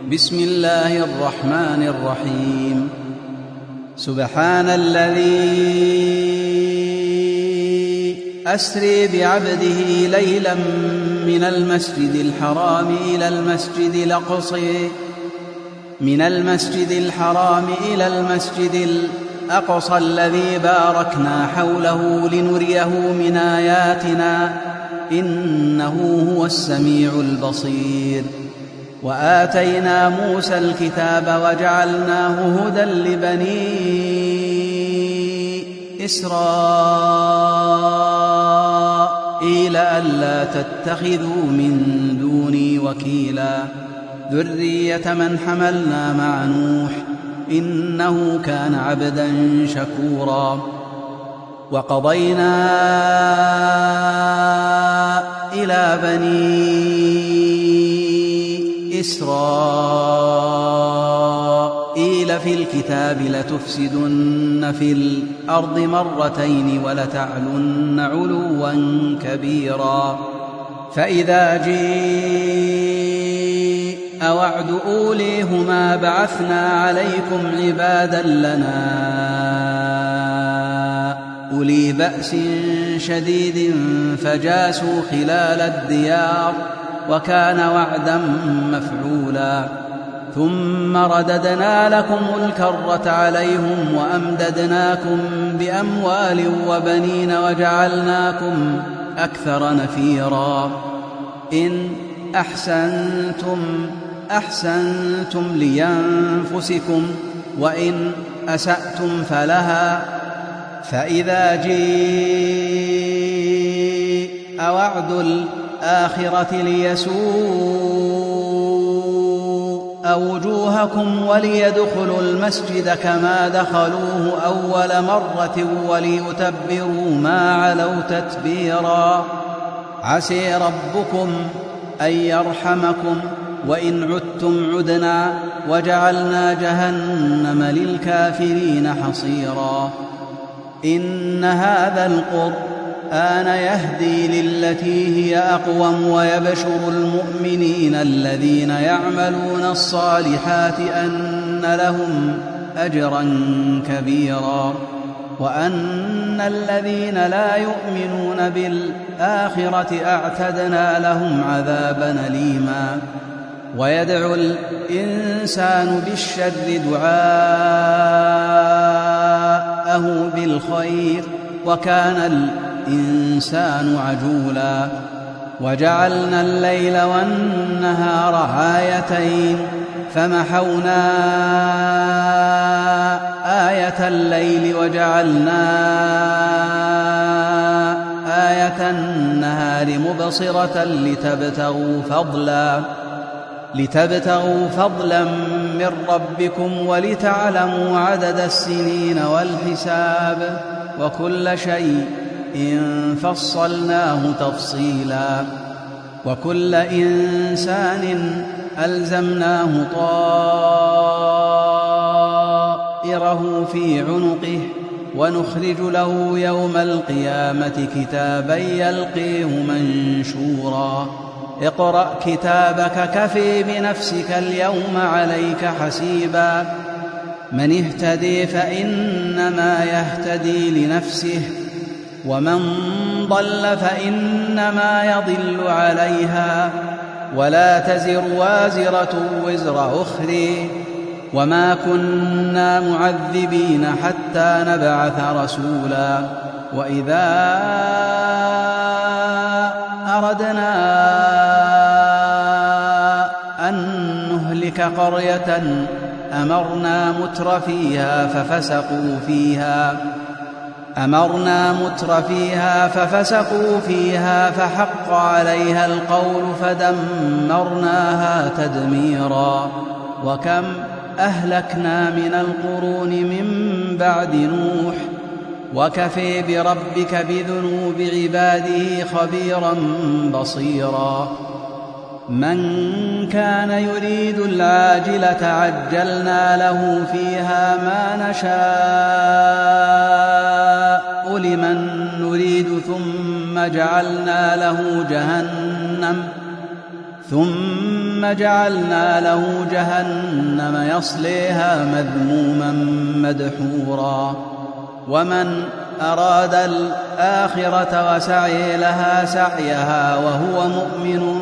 بسم الله الرحمن الرحيم. سبحان الذي أسري بعبده ليلا من المسجد الحرام إلى المسجد الأقصى الذي باركنا حوله لنريه من آياتنا إنه هو السميع البصير. وآتينا موسى الكتاب وجعلناه هدى لبني إسرائيل ألا تتخذوا من دوني وكيلا ذرية من حملنا مع نوح إنه كان عبدا شكورا. وقضينا إلى بني إسرائيل في الكتاب لتفسدن في الأرض مرتين ولتعلن علوا كبيرا. فإذا جاء وعد أوليهما بعثنا عليكم عبادا لنا أولي بأس شديد فجاسوا خلال الديار وكان وعدا مفعولا. ثم رددنا لكم الكرة عليهم وأمددناكم بأموال وبنين وجعلناكم أكثر نفيرا. إن أحسنتم لينفسكم وإن أسأتم فلها. فإذا جاء وعد الآخرة ليسوء وجوهكم وليدخلوا المسجد كما دخلوه أول مرة وليتبروا ما علوا تتبيرا. عسى ربكم أن يرحمكم وإن عدتم عدنا وجعلنا جهنم للكافرين حصيرا. إن هذا القرآن يهدي للتي هي أقوم ويبشر المؤمنين الذين يعملون الصالحات أن لهم أجرا كبيرا وأن الذين لا يؤمنون بالآخرة أعتدنا لهم عذابا أليما. ويدعو الإنسان بالشر دعاءه بالخير وكان الإنسان عجولا. وجعلنا الليل والنهار آيتين فمحونا آية الليل وجعلنا آية النهار مبصرة لتبتغوا فضلا من ربكم ولتعلموا عدد السنين والحساب وكل شيء فصلناه تفصيلا. وكل إنسان ألزمناه طائره في عنقه ونخرج له يوم القيامة كتابا يلقيه منشورا. اقرأ كتابك كفي بنفسك اليوم عليك حسيبا. من اهتدي فإنما يهتدي لنفسه ومن ضل فإنما يضل عليها ولا تزر وازرة وزر أخرى وما كنا معذبين حتى نبعث رسولا. وإذا أردنا أن نهلك قرية أمرنا متر فيها ففسقوا فيها فحق عليها القول فدمرناها تدميرا. وكم أهلكنا من القرون من بعد نوح وكفى بربك بذنوب عباده خبيرا بصيرا. من كان يريد العاجلة عجلنا له فيها ما نشاء لمن نريد ثم جعلنا له جهنم ثم جعلنا له جهنم يصليها مذموما مدحورا ومن أراد الآخرة وسعي لها سعيها وهو مؤمن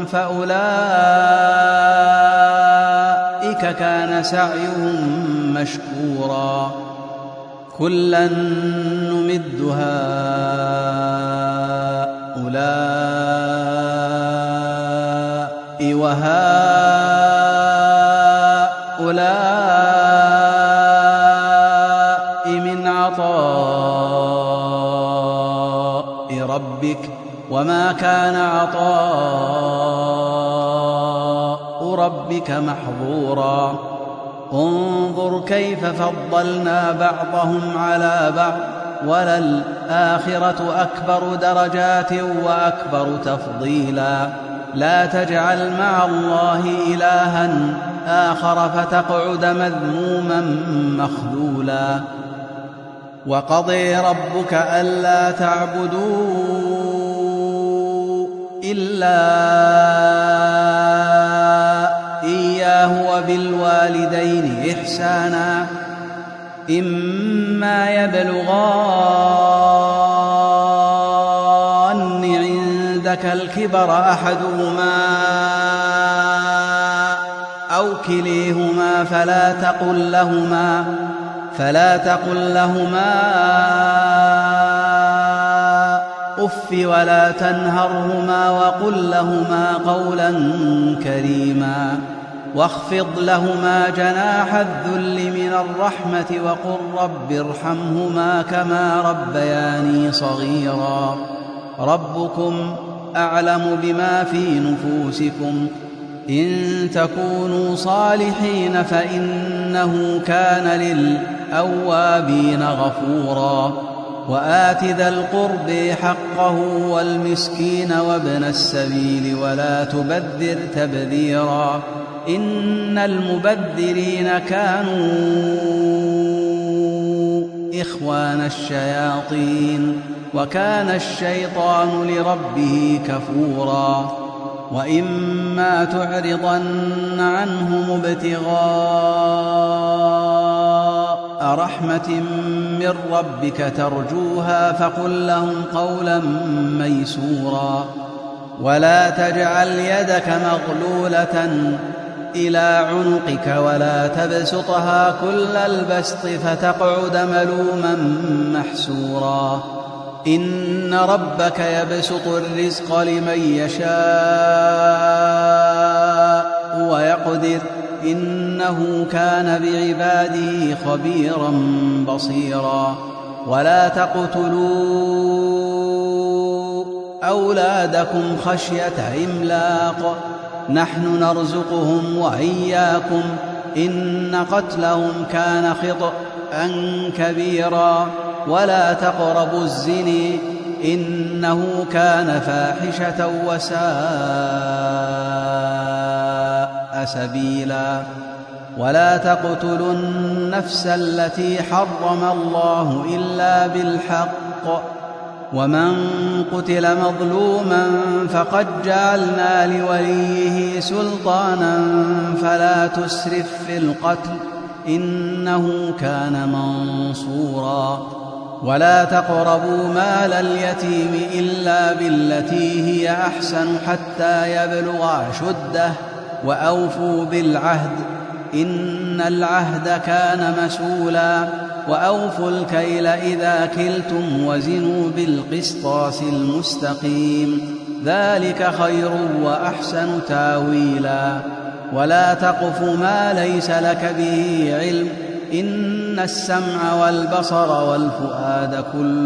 فأولئك كان سعيهم مشكورا كلا نمد هؤلاء وهؤلاء من عطاء ربك وما كان عطاء ربك محظورا انظر كيف فضلنا بعضهم على بعض وللآخرة أكبر درجات وأكبر تفضيلا لا تجعل مع الله إلها آخر فتقعد مذموما مخذولا وقضي ربك ألا تعبدوا إلا إياه وبالوالدين إحسانا إما يبلغن عندك الكبر أحدهما أو كليهما فلا تقل لهما أف ولا تنهرهما وقل لهما قولا كريما واخفض لهما جناح الذل من الرحمة وقل رب ارحمهما كما ربياني صغيرا ربكم أعلم بما في نفوسكم إن تكونوا صالحين فإنه كان للأوابين غفورا وآت ذا القرب حقه والمسكين وابن السبيل ولا تبذر تبذيرا إن المبذرين كانوا إخوان الشياطين وكان الشيطان لربه كفورا وإما تعرضن عنهم ابتغاء رحمة من ربك ترجوها فقل لهم قولا ميسورا ولا تجعل يدك مغلولة إلى عنقك ولا تبسطها كل البسط فتقعد ملوما محسورا إن ربك يبسط الرزق لمن يشاء ويقدر إنه كان بعباده خبيرا بصيرا ولا تقتلوا أولادكم خشية إملاق نحن نرزقهم وإياكم إن قتلهم كان خطأ كبيرا ولا تقربوا الزنا إنه كان فاحشة وساء سبيلا ولا تقتلوا النفس التي حرم الله إلا بالحق ومن قتل مظلوما فقد جعلنا لوليه سلطانا فلا تسرف في القتل إنه كان منصورا ولا تقربوا مال اليتيم إلا بالتي هي أحسن حتى يبلغ أشده وأوفوا بالعهد إن العهد كان مسؤولا وأوفوا الكيل إذا كلتم وزنوا بالقسطاس المستقيم ذلك خير وأحسن تاويلا ولا تقف ما ليس لك به علم إن السمع والبصر والفؤاد كل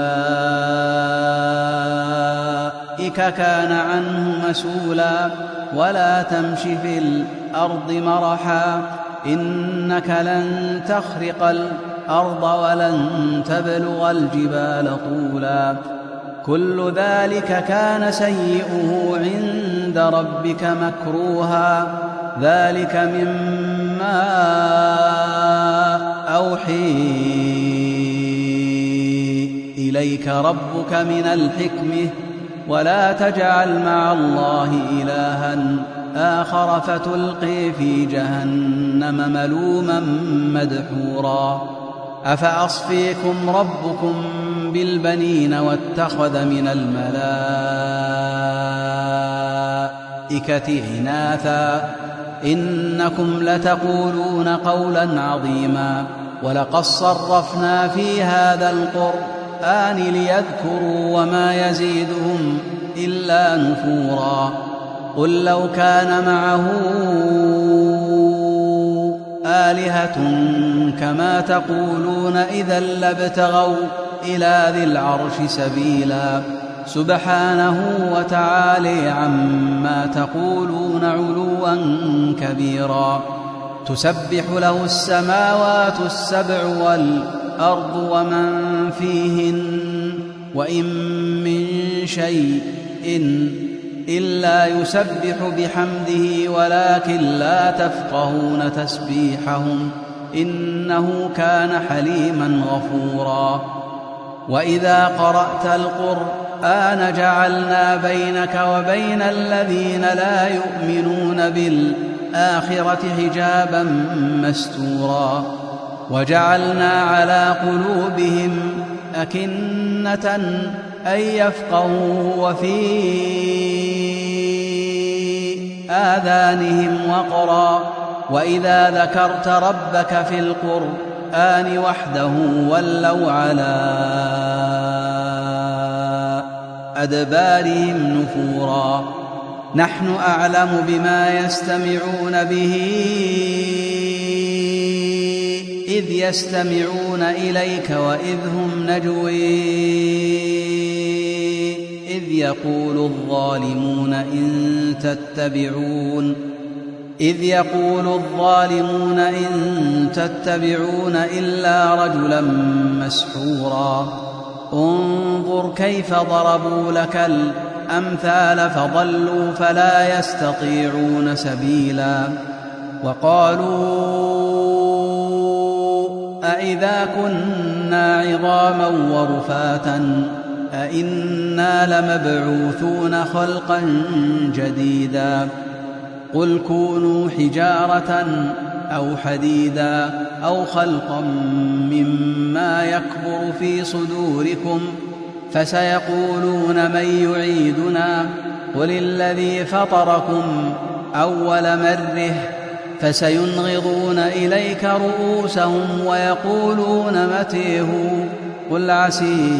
أولئك كان عنه مسؤولا ولا تمش في الأرض مرحا إنك لن تخرق الأرض ولن تبلغ الجبال طولا كل ذلك كان سيئه عند ربك مكروها ذلك مما أوحي إليك ربك من الحكمة ولا تجعل مع الله إلها آخر فتلقي في جهنم ملوما مدحورا أفأصفيكم ربكم بالبنين واتخذ من الملائكة إناثا إنكم لتقولون قولا عظيما ولقد صرفنا في هذا القرآن ليذكروا وما يزيدهم إلا نفورا قل لو كان معه آلهة كما تقولون إذا لابتغوا إلى ذي العرش سبيلا سبحانه وتعالى عما تقولون علوا كبيرا تسبح له السماوات السبع والأرض ومن فيهن وإن من شيء إلا يسبح بحمده ولكن لا تفقهون تسبيحهم إنه كان حليما غفورا وإذا قرأت القرآن جعلنا بينك وبين الذين لا يؤمنون بالآخرة حجابا مستورا وجعلنا على قلوبهم أكنة أن يفقهوا وفي آذانهم وقرا وإذا ذكرت ربك في القرآن وحده ولوا على أدبارهم نفورا نحن أعلم بما يستمعون به إذ يستمعون إليك وإذ هم نجوي إذ يقول الظالمون إن تتبعون إلا رجلا مسحورا انظر كيف ضربوا لك الأمثال فضلوا فلا يستطيعون سبيلا وقالوا أإذا كنا عظاما ورفاتا أإنا لمبعوثون خلقا جديدا قل كونوا حجارة أو حديدا أو خلقا مما يكبر في صدوركم فسيقولون من يعيدنا قل الذي فطركم أول مرة فسينغضون إليك رؤوسهم ويقولون متى هو قل عسى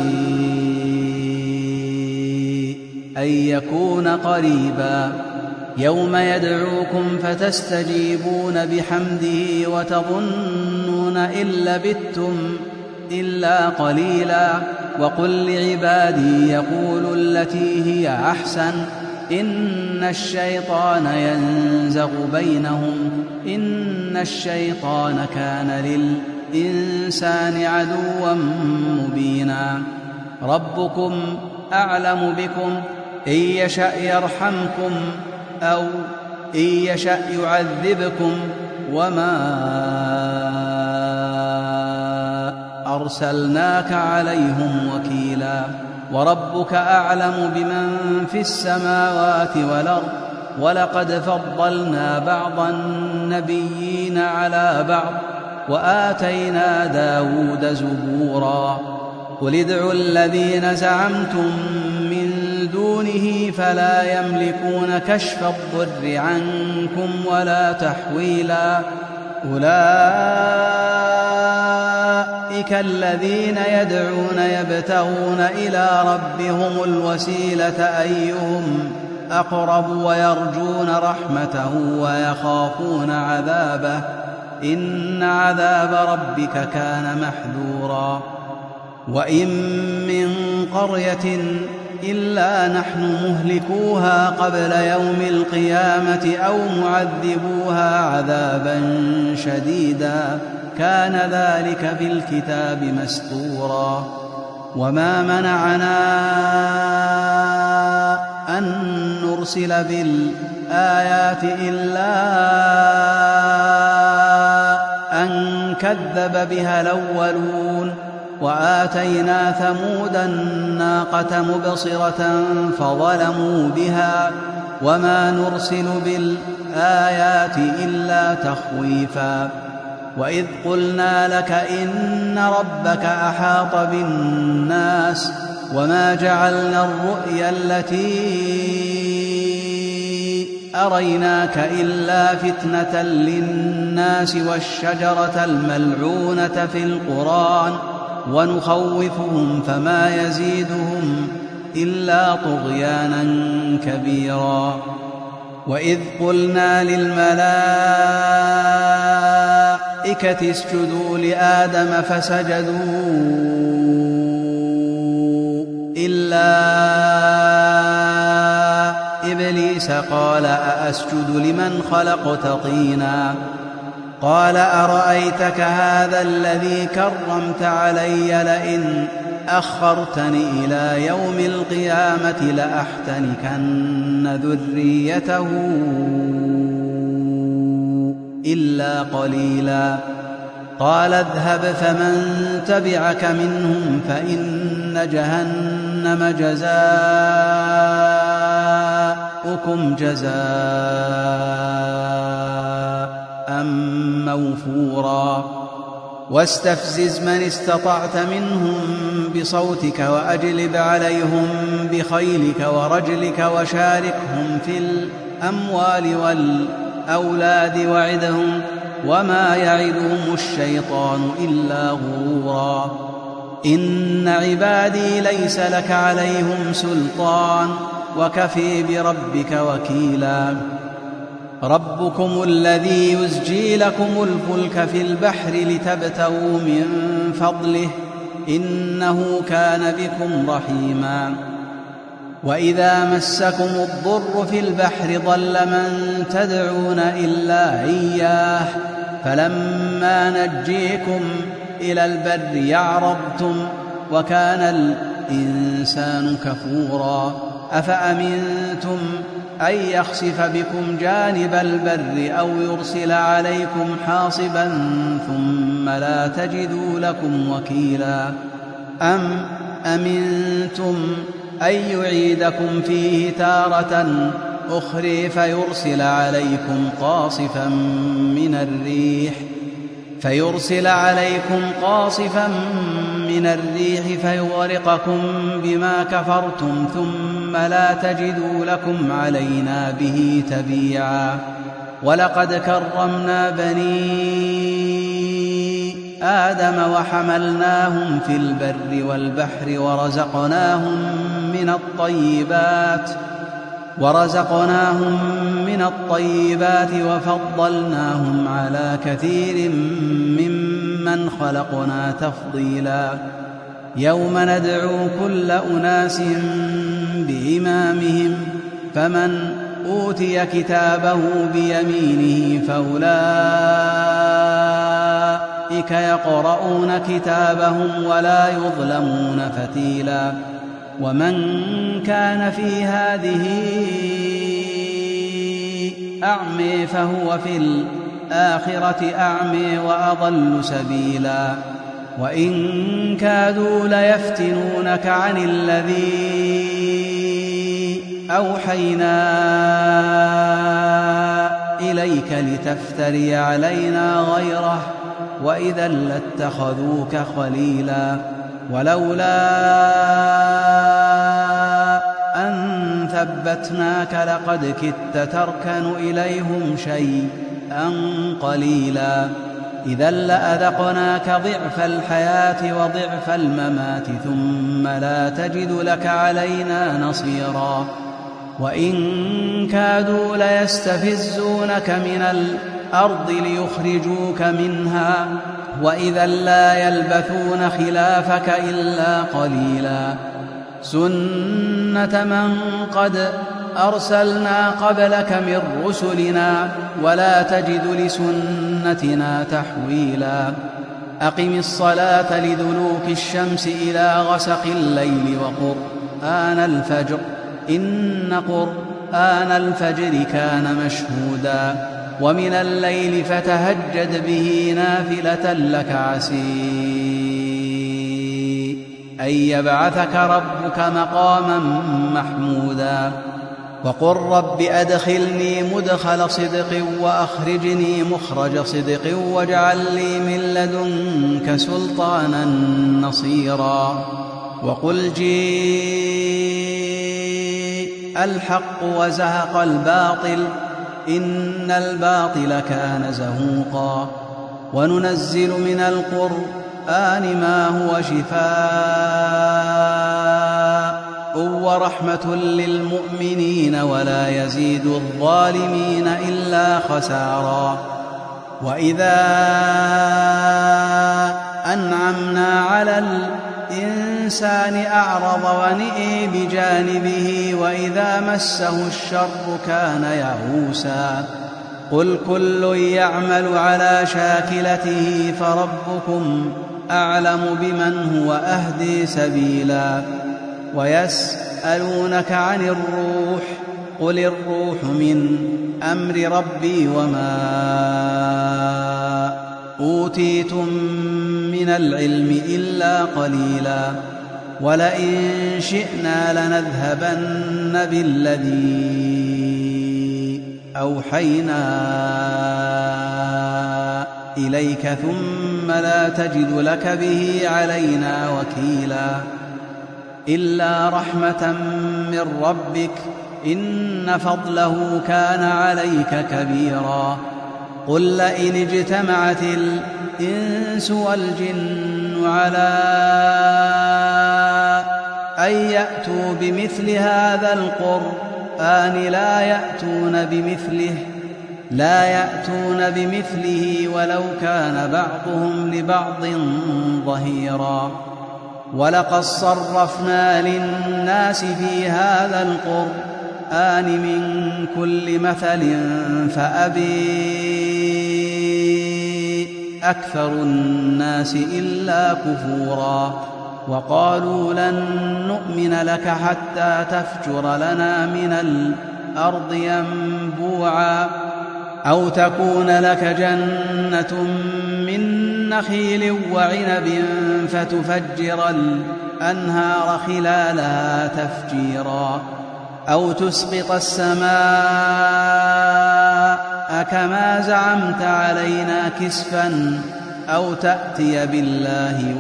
أن يكون قريبا يوم يدعوكم فتستجيبون بحمده وتظنون إن لبثتم إلا قليلا وقل لعبادي يقولوا التي هي أحسن إن الشيطان ينزغ بينهم إن الشيطان كان للإنسان عدوا مبينا ربكم أعلم بكم إن يشأ يرحمكم أو إن يشأ يعذبكم وما أرسلناك عليهم وكيلا وربك أعلم بمن في السماوات والأرض ولقد فضلنا بعض النبيين على بعض وآتينا داود زبورا قل ادعوا الذين زعمتم من دونه فلا يملكون كشف الضر عنكم ولا تحويلا أولئك الذين يدعون يبتغون إلى ربهم الوسيلة أيهم أقرب ويرجون رحمته ويخافون عذابه إن عذاب ربك كان محذورا وإن من قرية إلا نحن مهلكوها قبل يوم القيامة أو معذبوها عذابا شديدا كان ذلك في الكتاب مسطورا وما منعنا أن نرسل بالآيات إلا أن كذب بها الأولون وآتينا ثمود الناقة مبصرة فظلموا بها وما نرسل بالآيات إلا تخويفا وإذ قلنا لك إن ربك أحاط بالناس وما جعلنا الرؤيا التي أريناك إلا فتنة للناس والشجرة الملعونة في القرآن ونخوفهم فما يزيدهم إلا طغيانا كبيرا وإذ قلنا للملائكة اسجدوا لآدم فسجدوا إلا إبليس قال أأسجد لمن خلقت طينا قال أرأيتك هذا الذي كرمت علي لئن أخرتني إلى يوم القيامة لأحتنكن ذريته إلا قليلا قال اذهب فمن تبعك منهم فإن جهنم جزاؤكم جزاء موفورا واستفزز من استطعت منهم بصوتك وأجلب عليهم بخيلك ورجلك وشاركهم في الأموال والأولاد وعدهم وما يعدهم الشيطان إلا غرورا إن عبادي ليس لك عليهم سلطان وكفي بربك وكيلا ربكم الذي يزجي لكم الفلك في البحر لتبتغوا من فضله إنه كان بكم رحيما وإذا مسكم الضر في البحر ضل من تدعون إلا إياه فلما نجيكم إلى البر يعرضتم وكان الإنسان كفورا أفأمنتم أن يخسف بكم جانب البر أو يرسل عليكم حاصبا ثم لا تجدوا لكم وكيلا أم أمنتم أن يعيدكم فيه تارة أخرى فيرسل عليكم قاصفا من الريح فيغرقكم بما كفرتم ثم لا تجدوا لكم علينا به تبيعا ولقد كرمنا بني آدم وحملناهم في البر والبحر ورزقناهم من الطيبات وفضلناهم على كثير ممن خلقنا تفضيلا يوم ندعو كل أناس بإمامهم فمن أوتي كتابه بيمينه فأولئك يقرؤون كتابهم ولا يظلمون فتيلا ومن كان في هذه أعمي فهو في الآخرة أعمي وأضل سبيلا وإن كادوا ليفتنونك عن الذي أوحينا إليك لتفتري علينا غيره وإذا لاتخذوك خليلا ولولا أن ثبتناك لقد كدت تركن إليهم شيئا قليلا إذا لأذقناك ضعف الحياة وضعف الممات ثم لا تجد لك علينا نصيرا وإن كادوا ليستفزونك من الأرض ليخرجوك منها وإذا لا يلبثون خلافك إلا قليلا سنة من قد أرسلنا قبلك من رسلنا ولا تجد لسنتنا تحويلا أقم الصلاة لدلوك الشمس إلى غسق الليل وقرآن الفجر إن قرآن الفجر كان مشهودا ومن الليل فتهجد به نافلة لك عسي أن يبعثك ربك مقاما محمودا وقل رب أدخلني مدخل صدق وأخرجني مخرج صدق واجعل لي من لدنك سلطانا نصيرا وقل جيء الحق وزهق الباطل إن الباطل كان زهوقا وننزل من القرآن ما هو شفاء ورحمة للمؤمنين ولا يزيد الظالمين إلا خسارا وإذا أنعمنا على الإنسان أعرض ونئي بجانبه وإذا مسه الشر كان يئوسا قل كل يعمل على شاكلته فربكم أعلم بمن هو أهدي سبيلا ويسألونك عن الروح قل الروح من أمر ربي وما أوتيتم من العلم إلا قليلا ولئن شئنا لنذهبن بالذي أوحينا إليك ثم لا تجد لك به علينا وكيلا إلا رحمة من ربك إن فضله كان عليك كبيرا قل لئن اجتمعت الإنس والجن على أن يأتوا بمثل هذا القرآن لا يأتون بمثله ولو كان بعضهم لبعض ظهيرا ولقد صرفنا للناس في هذا القرآن من كل مثل فأبي أكثر الناس إلا كفورا وقالوا لن نؤمن لك حتى تفجر لنا من الأرض ينبوعا أو تكون لك جنة من نخيل وعنب فتفجر الأنهار خلالها تفجيرا أو تسقط السماء كما زعمت علينا كسفا أو تأتي بالله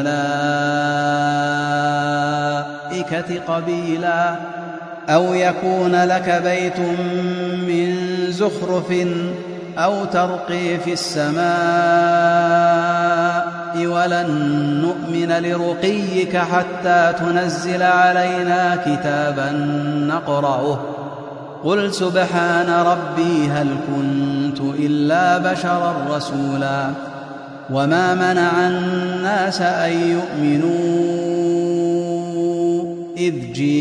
والملائكة قبيلا أو يكون لك بيت من زخرف أو ترقي في السماء ولن نؤمن لرقيك حتى تنزل علينا كتابا نقرأه قل سبحان ربي هل كنت إلا بشرا رسولا وما منع الناس أن يؤمنوا إذ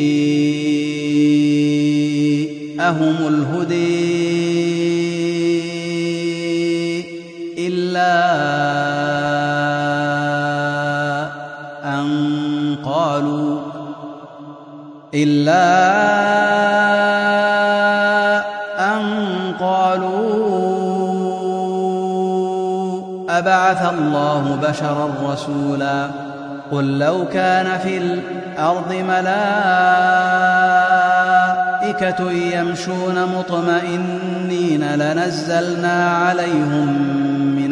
جاءهم الهدي إلا أن قالوا أبعث الله بشرا رسولا قل لو كان في الأرض ملائكة يمشون مطمئنين لنزلنا عليهم من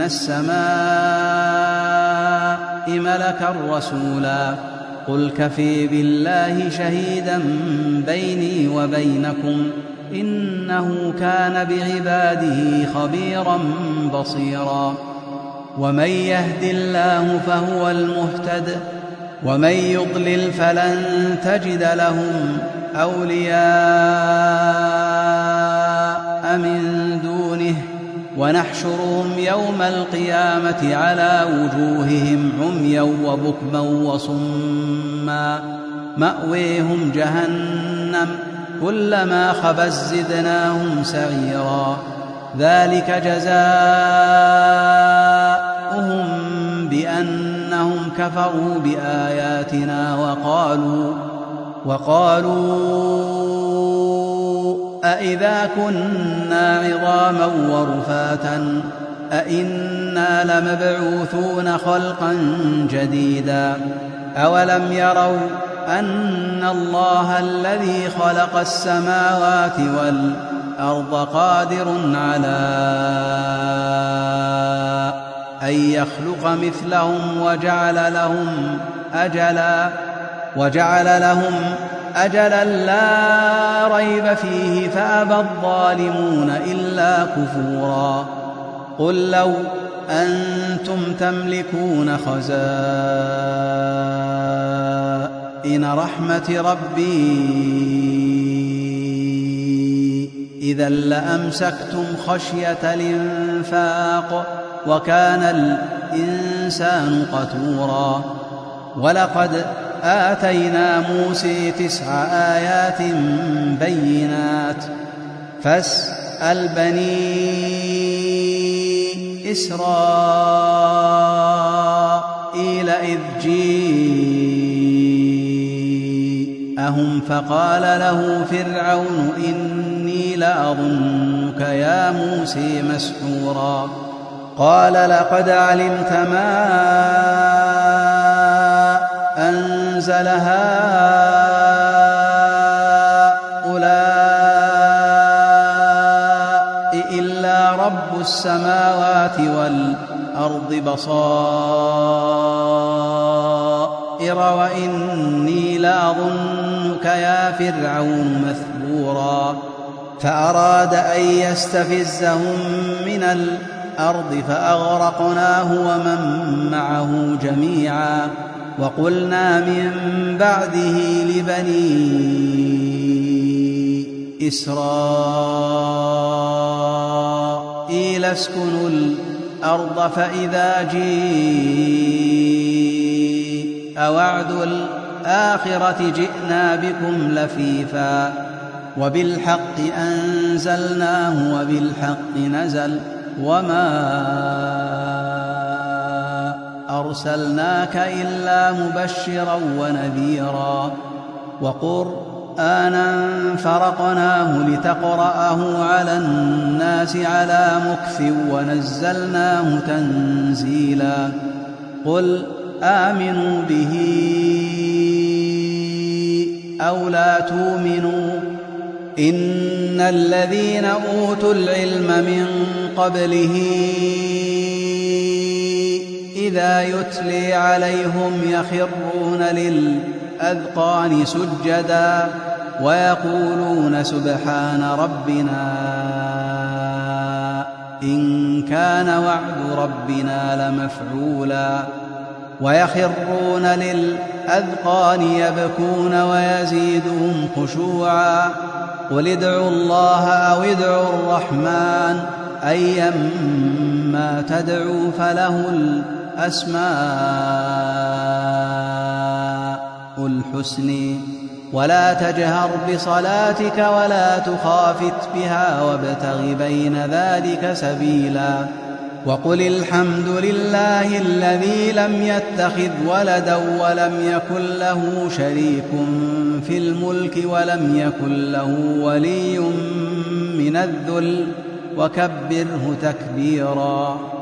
السماء ملكا رسولا قل كفى بالله شهيدا بيني وبينكم إنه كان بعباده خبيرا بصيرا ومن يهد الله فهو المهتد ومن يضلل فلن تجد لهم أولياء من دونه ونحشرهم يوم القيامة على وجوههم عميا وبكما وصما مأويهم جهنم كلما خبت زدناهم سعيرا ذلك جزاؤهم بأنهم كفروا بآياتنا وقالوا أإذا كنا عظاما ورفاتا أإنا لمبعوثون خلقا جديدا أولم يروا أن الله الذي خلق السماوات والأرض قادر على أن يخلق مثلهم وجعل لهم أجلا لا ريب فيه فأبى الظالمون إلا كفورا. قل لو أنتم تملكون خزائن رحمة ربي إذا لأمسكتم خشية الإنفاق وكان الإنسان قتورا. ولقد آتينا موسى 9 آيات بينات فاسأل بني إسرائيل إذ جاءهم فقال له فرعون إني لأظنك يا موسى مسحورا. قال لقد علمت ما أنزل هؤلاء إلا رب السماوات والأرض بصائر وإني لأظنك يا فرعون مثبورا. فأراد أن يستفزهم من الأرض فأغرقناه ومن معه جميعا. وقلنا من بعده لبني إسرائيل اسكنوا الأرض فإذا جاء وعد الآخرة جئنا بكم لفيفا. وبالحق أنزلناه وبالحق نزل وما أرسلناك إلا مبشرا ونذيرا. وقرآنا فرقناه لتقرأه على الناس على مكث ونزلناه تنزيلا. قل آمنوا به أو لا تؤمنوا إن الذين أوتوا العلم من قبله إذا يتلي عليهم يخرون للأذقان سجدا ويقولون سبحان ربنا إن كان وعد ربنا لمفعولا. ويخرون للأذقان يبكون ويزيدهم خشوعا. قل ادعوا الله أو ادعوا الرحمن أيما تدعوا فله الأسماء الحسن. ولا تجهر بصلاتك ولا تخافت بها وابتغ بين ذلك سبيلا. وقل الحمد لله الذي لم يتخذ ولدا ولم يكن له شريك في الملك ولم يكن له ولي من الذل وكبره تكبيرا.